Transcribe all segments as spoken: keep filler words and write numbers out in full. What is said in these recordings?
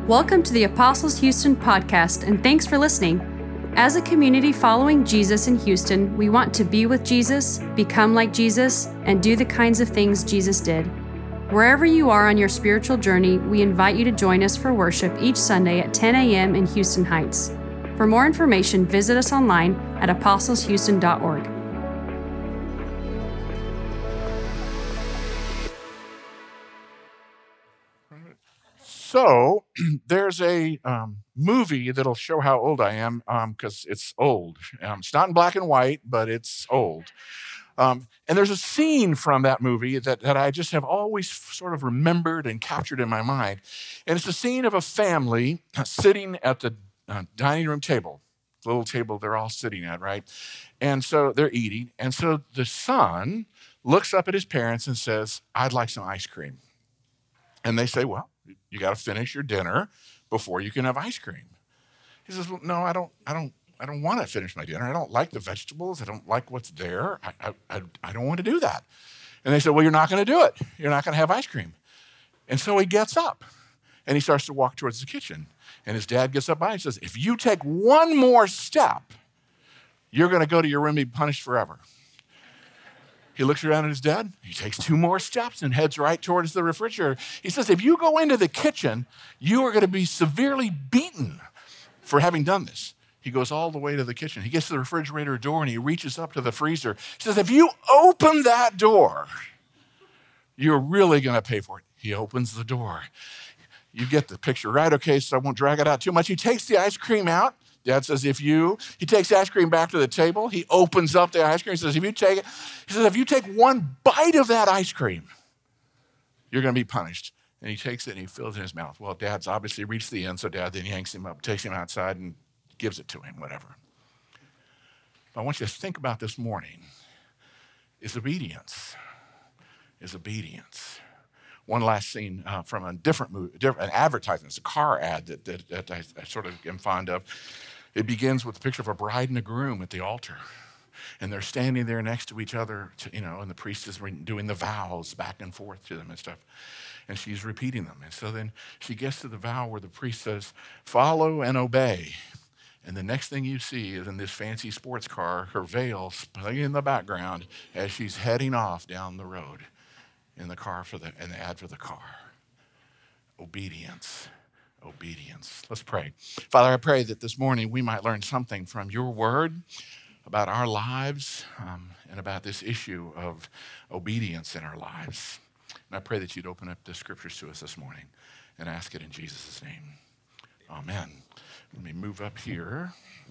Welcome to the Apostles Houston podcast, and thanks for listening. As a community following Jesus in Houston, we want to be with Jesus, become like Jesus, and do the kinds of things Jesus did. Wherever you are on your spiritual journey, we invite you to join us for worship each Sunday at ten a.m. in Houston Heights. For more information, visit us online at apostles houston dot org. So there's a um, movie that'll show how old I am because um, it's old. Um, it's not in black and white, but it's old. Um, and there's a scene from that movie that, that I just have always sort of remembered and captured in my mind. And it's the scene of a family sitting at the uh, dining room table, the little table they're all sitting at, right? And so they're eating. And so the son looks up at his parents and says, "I'd like some ice cream." And they say, "Well, you got to finish your dinner before you can have ice cream." He says, "Well, no, I don't, I don't, I don't want to finish my dinner. I don't like the vegetables. I don't like what's there. I, I, I don't want to do that." And they said, "Well, you're not going to do it. You're not going to have ice cream." And so he gets up and he starts to walk towards the kitchen. And his dad gets up by and says, "If you take one more step, you're going to go to your room and be punished forever." He looks around at his dad. He takes two more steps and heads right towards the refrigerator. He says, "If you go into the kitchen, you are going to be severely beaten for having done this." He goes all the way to the kitchen. He gets to the refrigerator door and he reaches up to the freezer. He says, "If you open that door, you're really going to pay for it." He opens the door. You get the picture, right? Okay, so I won't drag it out too much. He takes the ice cream out. Dad says, "If you," he takes the ice cream back to the table. He opens up the ice cream. He says, "If you take it," he says, "if you take one bite of that ice cream, you're going to be punished." And he takes it and he fills it in his mouth. Well, Dad's obviously reached the end, so Dad then yanks him up, takes him outside and gives it to him, whatever. But I want you to think about this morning. Is obedience. Is obedience. One last scene uh, from a different movie, different, an advertisement. It's a car ad that, that, that I, I sort of am fond of. It begins with a picture of a bride and a groom at the altar. And they're standing there next to each other, to, you know, and the priest is doing the vows back and forth to them and stuff. And she's repeating them. And so then she gets to the vow where the priest says, "Follow and obey." And the next thing you see is in this fancy sports car, her veil playing in the background as she's heading off down the road in the car for the, and the ad for the car. Obedience. Obedience. Let's pray. Father, I pray that this morning we might learn something from your word about our lives um, and about this issue of obedience in our lives. And I pray that you'd open up the scriptures to us this morning and ask it in Jesus' name. Amen. Let me move up here.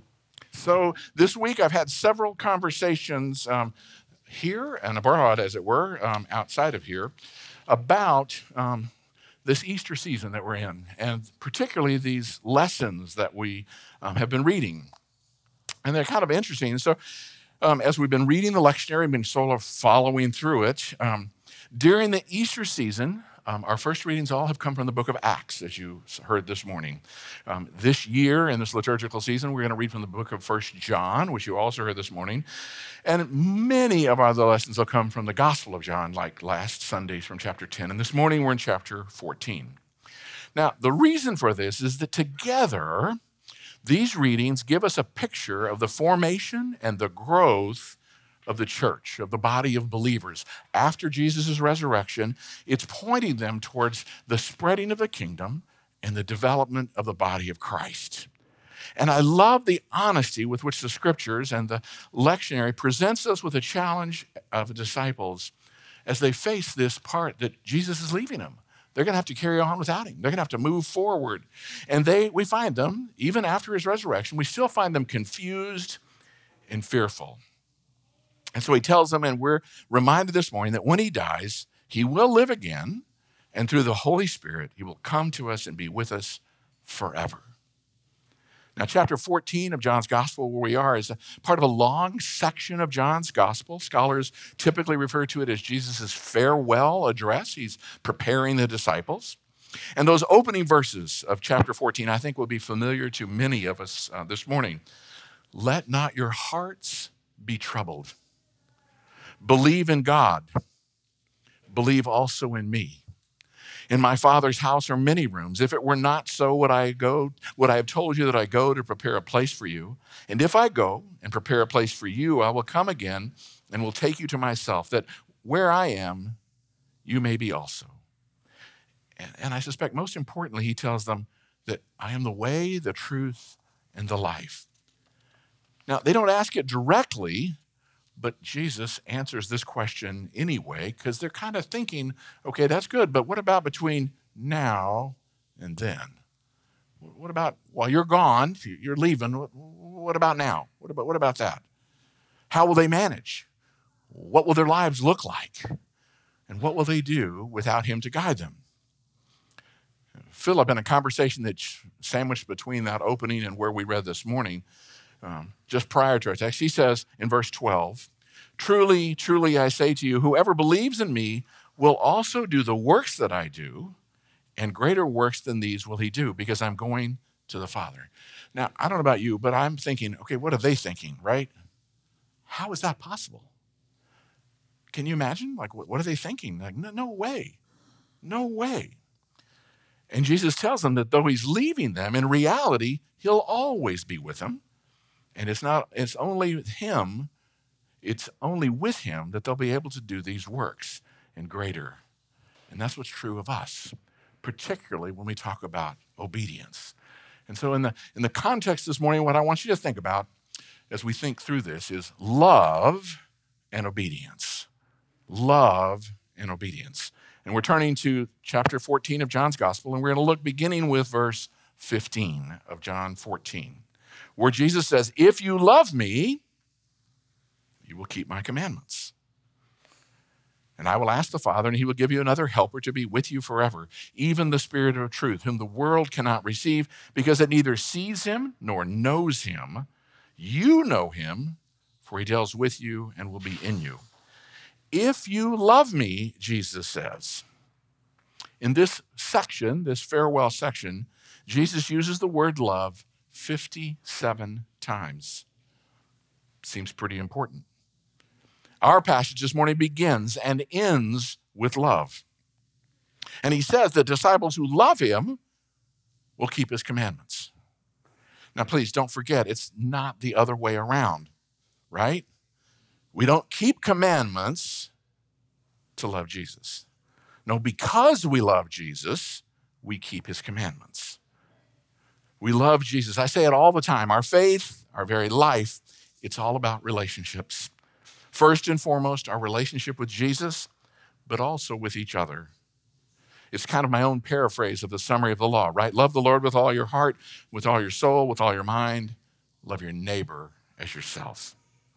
So this week I've had several conversations um, here and abroad, as it were, um, outside of here, about um, this Easter season that we're in, and particularly these lessons that we um, have been reading. And they're kind of interesting. So um, as we've been reading the lectionary, we've been sort of following through it. Um, during the Easter season, um, our first readings all have come from the book of Acts, as you heard this morning. Um, this year, in this liturgical season, we're going to read from the book of First John, which you also heard this morning. And many of our other lessons will come from the Gospel of John, like last Sunday from chapter ten. And this morning, we're in chapter fourteen. Now, the reason for this is that together, these readings give us a picture of the formation and the growth of the church, of the body of believers. After Jesus' resurrection, it's pointing them towards the spreading of the kingdom and the development of the body of Christ. And I love the honesty with which the scriptures and the lectionary presents us with a challenge of the disciples as they face this part that Jesus is leaving them. They're going to have to carry on without him. They're going to have to move forward. And they, we find them, even after his resurrection, we still find them confused and fearful. And so he tells them, and we're reminded this morning that when he dies, he will live again, and through the Holy Spirit, he will come to us and be with us forever. Now, chapter fourteen of John's Gospel, where we are, is a part of a long section of John's Gospel. Scholars typically refer to it as Jesus' farewell address. He's preparing the disciples. And those opening verses of chapter fourteen, I think, will be familiar to many of us uh, this morning. "Let not your hearts be troubled. Believe in God. Believe also in me. In my Father's house are many rooms. If it were not so, would I go, would I have told you that I go to prepare a place for you? And if I go and prepare a place for you, I will come again and will take you to myself, that where I am, you may be also. And, and I suspect most importantly, he tells them that I am the way, the truth, and the life. Now, they don't ask it directly, but Jesus answers this question anyway, because they're kind of thinking, okay, that's good, but what about between now and then? What about while you're gone, you're leaving, what, what about now? What about, what about that? How will they manage? What will their lives look like? And what will they do without him to guide them? Philip, in a conversation that's sandwiched between that opening and where we read this morning, Um, just prior to our text, he says in verse twelve, truly, truly, I say to you, whoever believes in me will also do the works that I do, and greater works than these will he do, because I'm going to the Father. Now, I don't know about you, but I'm thinking, okay, what are they thinking, right? How is that possible? Can you imagine? Like, what, what are they thinking? Like, no, no way, no way. And Jesus tells them that though he's leaving them, in reality, he'll always be with them. And it's not, it's only him, it's only with him that they'll be able to do these works and greater. And that's what's true of us, particularly when we talk about obedience. And so in the, in the context this morning, what I want you to think about as we think through this is love and obedience. Love and obedience. And we're turning to chapter fourteen of John's Gospel, and we're going to look beginning with verse fifteen of John fourteen. Where Jesus says, if you love me, you will keep my commandments. And I will ask the Father, and he will give you another helper to be with you forever, even the Spirit of truth, whom the world cannot receive, because it neither sees him nor knows him. You know him, for he dwells with you and will be in you. If you love me, Jesus says. In this section, this farewell section, Jesus uses the word love fifty-seven times. Seems pretty important. Our passage this morning begins and ends with love. And he says the disciples who love him will keep his commandments. Now, please don't forget, it's not the other way around, right? We don't keep commandments to love Jesus. No, because we love Jesus, we keep his commandments. We love Jesus. I say it all the time. Our faith, our very life, it's all about relationships. First and foremost, our relationship with Jesus, but also with each other. It's kind of my own paraphrase of the summary of the law, right? Love the Lord with all your heart, with all your soul, with all your mind. Love your neighbor as yourself.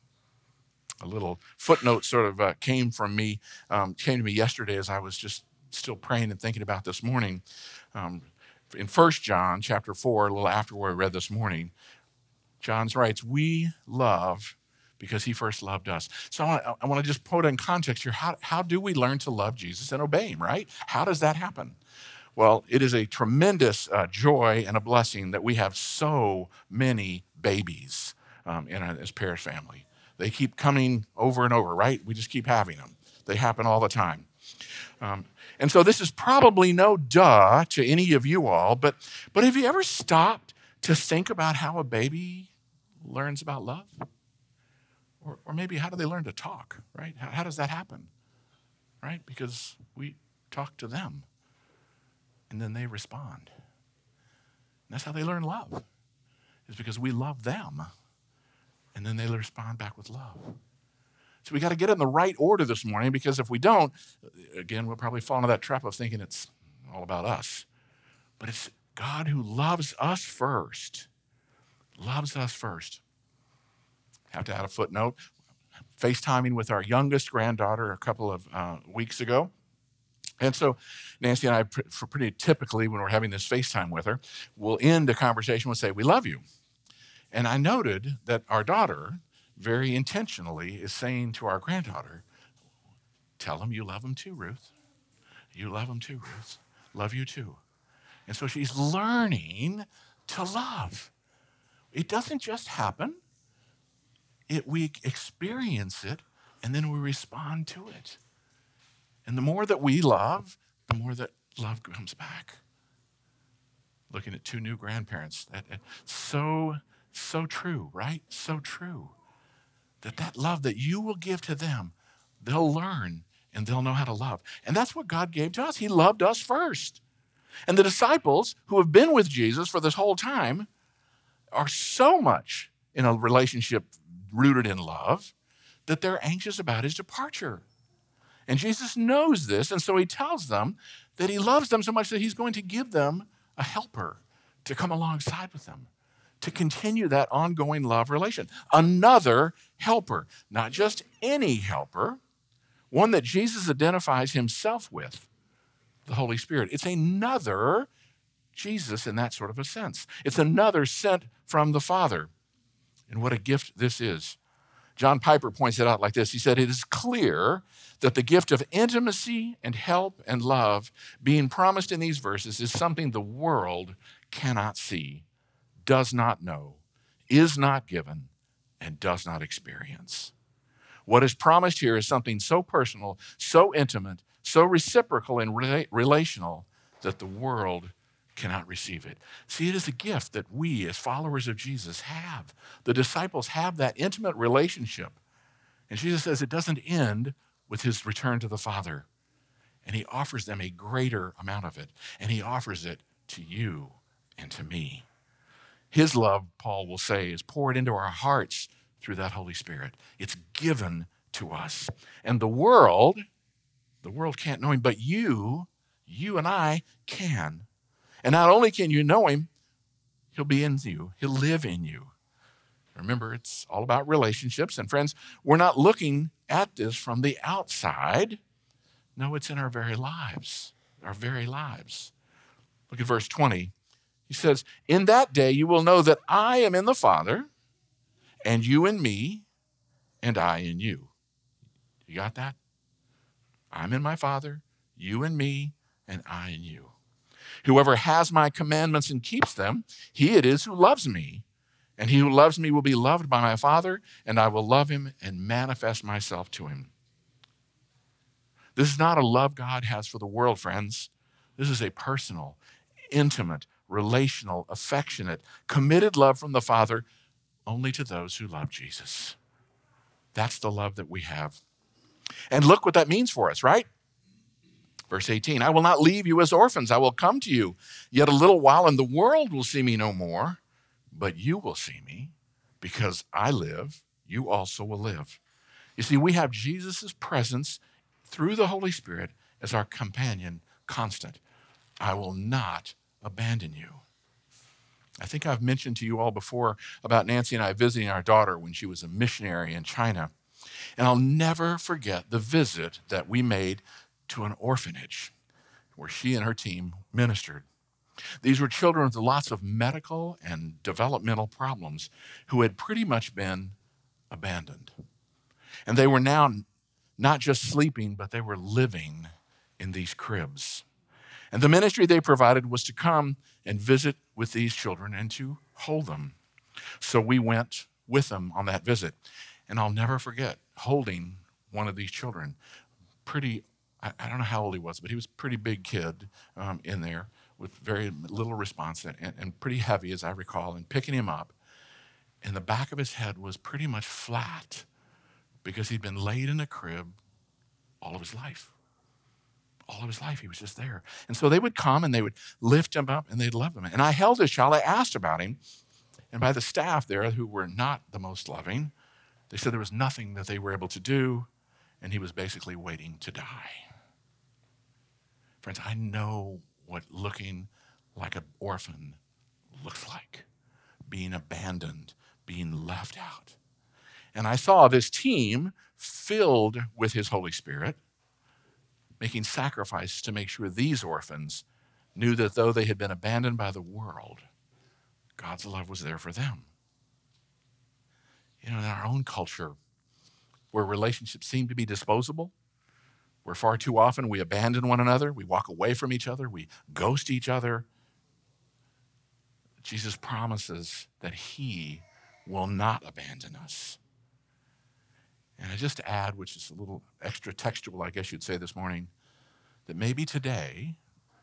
A little footnote sort of uh, came from me, um, came to me yesterday as I was just still praying and thinking about this morning. Um, In First John chapter four, a little after where I read this morning, John writes, we love because he first loved us. So I want, I want to just put it in context here. How, how do we learn to love Jesus and obey him, right? How does that happen? Well, it is a tremendous uh, joy and a blessing that we have so many babies um, in our, this parish family. They keep coming over and over, right? We just keep having them. They happen all the time. Um, and so this is probably no duh to any of you all, but, but have you ever stopped to think about how a baby learns about love? Or, or maybe how do they learn to talk, right? How, how does that happen, right? Because we talk to them and then they respond. And that's how they learn love, is because we love them and then they respond back with love. So we got to get it in the right order this morning, because if we don't, again, we'll probably fall into that trap of thinking it's all about us. But it's God who loves us first, loves us first. Have to add a footnote. FaceTiming with our youngest granddaughter a couple of uh, weeks ago. And so Nancy and I, for pretty typically when we're having this FaceTime with her, we'll end a conversation with say, we love you. And I noted that our daughter very intentionally is saying to our granddaughter, tell him you love him too, Ruth. You love him too, Ruth. Love you too. And so she's learning to love. It doesn't just happen. It, we experience it, and then we respond to it. And the more that we love, the more that love comes back. Looking at two new grandparents. That, that, so, so true, right? So true. That that love that you will give to them, they'll learn and they'll know how to love. And that's what God gave to us. He loved us first. And the disciples who have been with Jesus for this whole time are so much in a relationship rooted in love that they're anxious about his departure. And Jesus knows this, and so he tells them that he loves them so much that he's going to give them a helper to come alongside with them, to continue that ongoing love relation. Another helper, not just any helper, one that Jesus identifies himself with, the Holy Spirit. It's another Jesus in that sort of a sense. It's another sent from the Father. And what a gift this is. John Piper points it out like this. He said, it is clear that the gift of intimacy and help and love being promised in these verses is something the world cannot see, does not know, is not given, and does not experience. What is promised here is something so personal, so intimate, so reciprocal and rela- relational that the world cannot receive it. See, it is a gift that we as followers of Jesus have. The disciples have that intimate relationship. And Jesus says it doesn't end with his return to the Father. And he offers them a greater amount of it. And he offers it to you and to me. His love, Paul will say, is poured into our hearts through that Holy Spirit. It's given to us. And the world, the world can't know him, but you, you and I can. And not only can you know him, he'll be in you. He'll live in you. Remember, it's all about relationships. And friends, we're not looking at this from the outside. No, it's in our very lives, our very lives. Look at verse twenty. He says, in that day you will know that I am in the Father, and you in me, and I in you. You got that? I'm in my Father, you in me, and I in you. Whoever has my commandments and keeps them, he it is who loves me. And he who loves me will be loved by my Father, and I will love him and manifest myself to him. This is not a love God has for the world, friends. This is a personal, intimate, relational, affectionate, committed love from the Father only to those who love Jesus. That's the love that we have. And look what that means for us, right? Verse eighteen, I will not leave you as orphans. I will come to you. Yet a little while, and the world will see me no more. But you will see me, because I live, you also will live. You see, we have Jesus' presence through the Holy Spirit as our companion, constant. I will not abandon you. I think I've mentioned to you all before about Nancy and I visiting our daughter when she was a missionary in China. And I'll never forget the visit that we made to an orphanage where she and her team ministered. These were children with lots of medical and developmental problems who had pretty much been abandoned. And they were now not just sleeping, but they were living in these cribs. And the ministry they provided was to come and visit with these children and to hold them. So we went with them on that visit. And I'll never forget holding one of these children. Pretty, I, I don't know how old he was, but he was a pretty big kid um, in there, with very little response and, and pretty heavy, as I recall, and picking him up. And the back of his head was pretty much flat because he'd been laid in a crib all of his life. All of his life, he was just there. And so they would come and they would lift him up and they'd love him. And I held this child, I asked about him, and by the staff there, who were not the most loving, they said there was nothing that they were able to do, and he was basically waiting to die. Friends, I know what looking like an orphan looks like, being abandoned, being left out. And I saw this team filled with his Holy Spirit, making sacrifices to make sure these orphans knew that though they had been abandoned by the world, God's love was there for them. You know, in our own culture, where relationships seem to be disposable, where far too often we abandon one another, we walk away from each other, we ghost each other, Jesus promises that he will not abandon us. And I just add, which is a little extra textual, I guess you'd say this morning, that maybe today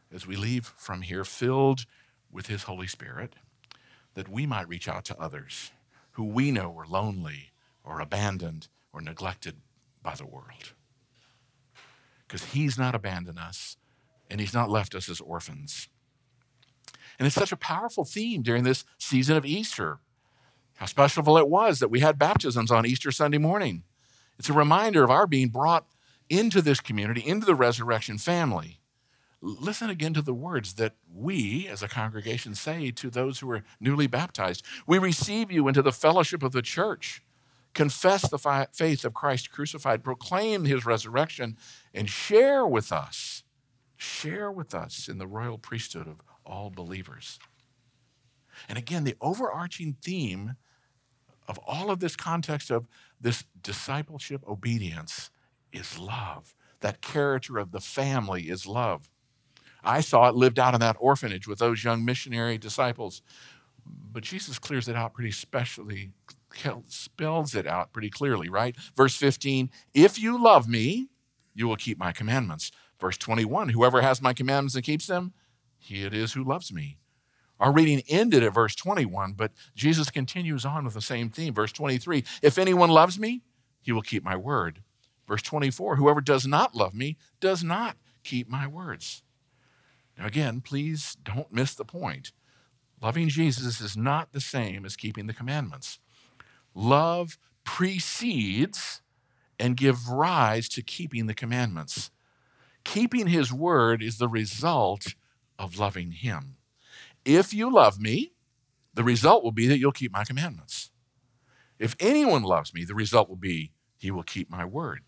as we leave from here filled with his Holy Spirit, that we might reach out to others who we know are lonely or abandoned or neglected by the world. Because he's not abandoned us, and he's not left us as orphans. And it's such a powerful theme during this season of Easter. How special it was that we had baptisms on Easter Sunday morning. It's a reminder of our being brought into this community, into the resurrection family. Listen again to the words that we as a congregation say to those who are newly baptized. We receive you into the fellowship of the church. Confess the fi- faith of Christ crucified, proclaim his resurrection, and share with us, share with us in the royal priesthood of all believers. And again, the overarching theme of all of this context of this discipleship obedience is love. That character of the family is love. I saw it lived out in that orphanage with those young missionary disciples. But Jesus clears it out pretty specially, spells it out pretty clearly, right? Verse fifteen, if you love me, you will keep my commandments. Verse twenty-one, whoever has my commandments and keeps them, he it is who loves me. Our reading ended at verse twenty-one, but Jesus continues on with the same theme. Verse twenty-three, if anyone loves me, he will keep my word. Verse twenty-four, whoever does not love me does not keep my words. Now again, please don't miss the point. Loving Jesus is not the same as keeping the commandments. Love precedes and gives rise to keeping the commandments. Keeping his word is the result of loving him. If you love me, the result will be that you'll keep my commandments. If anyone loves me, the result will be he will keep my word.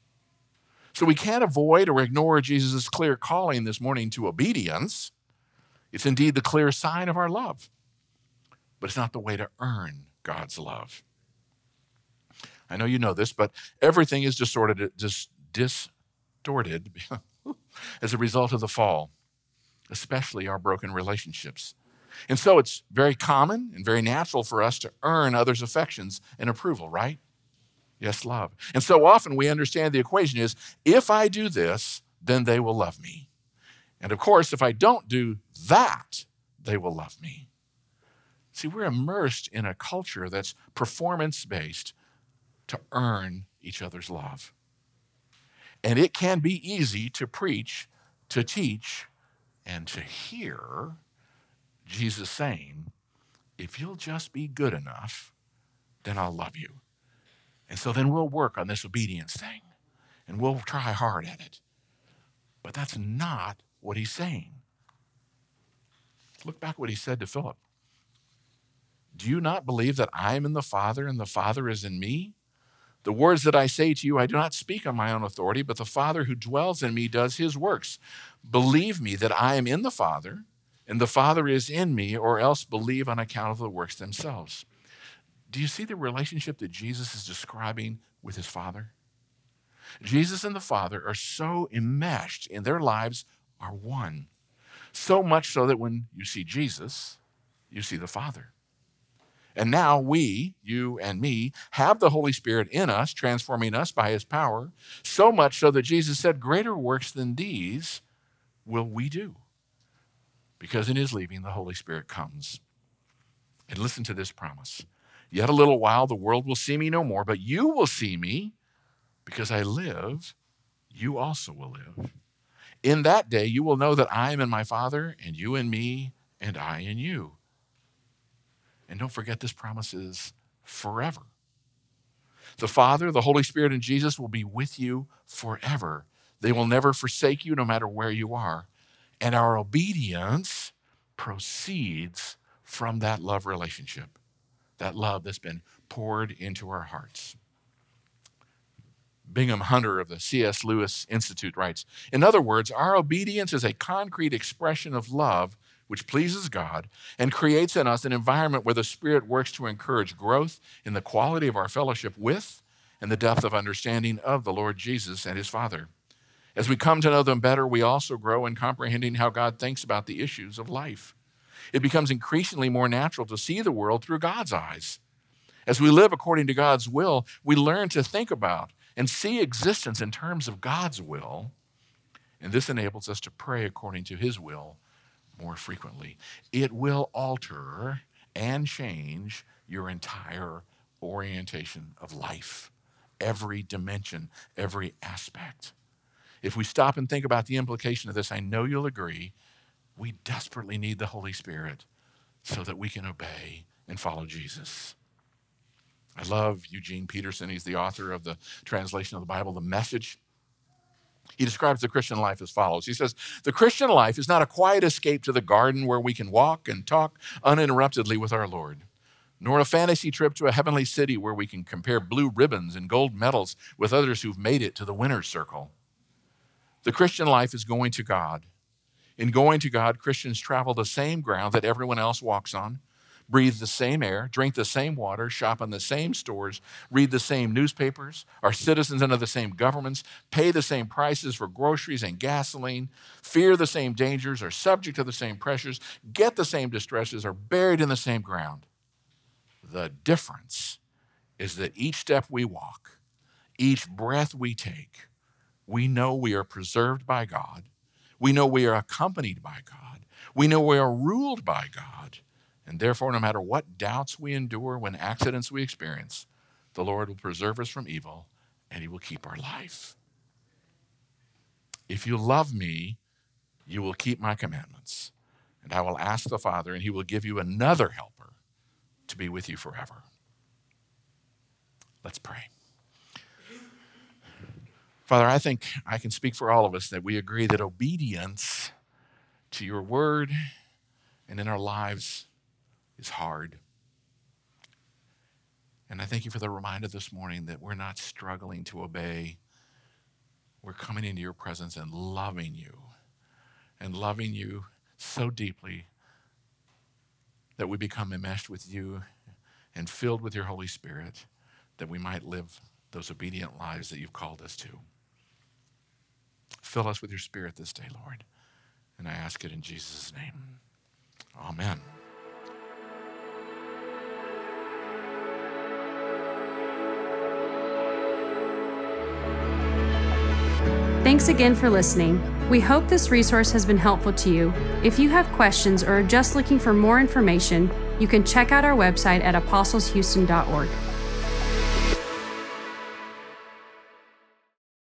So we can't avoid or ignore Jesus' clear calling this morning to obedience. It's indeed the clear sign of our love, but it's not the way to earn God's love. I know you know this, but everything is distorted, dis, distorted as a result of the fall, especially our broken relationships. And so it's very common and very natural for us to earn others' affections and approval, right? Yes, love. And so often we understand the equation is, if I do this, then they will love me. And of course, if I don't do that, they will love me. See, we're immersed in a culture that's performance-based to earn each other's love. And it can be easy to preach, to teach, and to hear Jesus saying, if you'll just be good enough, then I'll love you. And so then we'll work on this obedience thing, and we'll try hard at it. But that's not what he's saying. Look back what he said to Philip. Do you not believe that I am in the Father and the Father is in me? The words that I say to you, I do not speak on my own authority, but the Father who dwells in me does his works. Believe me that I am in the Father and the Father is in me, or else believe on account of the works themselves. Do you see the relationship that Jesus is describing with his Father? Jesus and the Father are so enmeshed in their lives are one. So much so that when you see Jesus, you see the Father. And now we, you and me, have the Holy Spirit in us, transforming us by his power, so much so that Jesus said, greater works than these will we do. Because in his leaving, the Holy Spirit comes. And listen to this promise. Yet a little while, the world will see me no more, but you will see me. Because I live, you also will live. In that day, you will know that I am in my Father, and you in me, and I in you. And don't forget, this promise is forever. The Father, the Holy Spirit, and Jesus will be with you forever. They will never forsake you, no matter where you are. And our obedience proceeds from that love relationship, that love that's been poured into our hearts. Bingham Hunter of the C S Lewis Institute writes, in other words, our obedience is a concrete expression of love which pleases God and creates in us an environment where the Spirit works to encourage growth in the quality of our fellowship with and the depth of understanding of the Lord Jesus and his Father. As we come to know them better, we also grow in comprehending how God thinks about the issues of life. It becomes increasingly more natural to see the world through God's eyes. As we live according to God's will, we learn to think about and see existence in terms of God's will. And this enables us to pray according to his will more frequently. It will alter and change your entire orientation of life, every dimension, every aspect. If we stop and think about the implication of this, I know you'll agree, we desperately need the Holy Spirit so that we can obey and follow Jesus. I love Eugene Peterson. He's the author of the translation of the Bible, The Message. He describes the Christian life as follows. He says, the Christian life is not a quiet escape to the garden where we can walk and talk uninterruptedly with our Lord, nor a fantasy trip to a heavenly city where we can compare blue ribbons and gold medals with others who've made it to the winner's circle. The Christian life is going to God. In going to God, Christians travel the same ground that everyone else walks on, breathe the same air, drink the same water, shop in the same stores, read the same newspapers, are citizens under the same governments, pay the same prices for groceries and gasoline, fear the same dangers, are subject to the same pressures, get the same distresses, are buried in the same ground. The difference is that each step we walk, each breath we take, we know we are preserved by God. We know we are accompanied by God. We know we are ruled by God. And therefore, no matter what doubts we endure when accidents we experience, the Lord will preserve us from evil and he will keep our life. If you love me, you will keep my commandments. And I will ask the Father, and he will give you another helper to be with you forever. Let's pray. Father, I think I can speak for all of us that we agree that obedience to your word and in our lives is hard. And I thank you for the reminder this morning that we're not struggling to obey. We're coming into your presence and loving you, and loving you so deeply that we become enmeshed with you and filled with your Holy Spirit, that we might live those obedient lives that you've called us to. Fill us with your Spirit this day, Lord. And I ask it in Jesus' name. Amen. Thanks again for listening. We hope this resource has been helpful to you. If you have questions or are just looking for more information, you can check out our website at apostles houston dot org.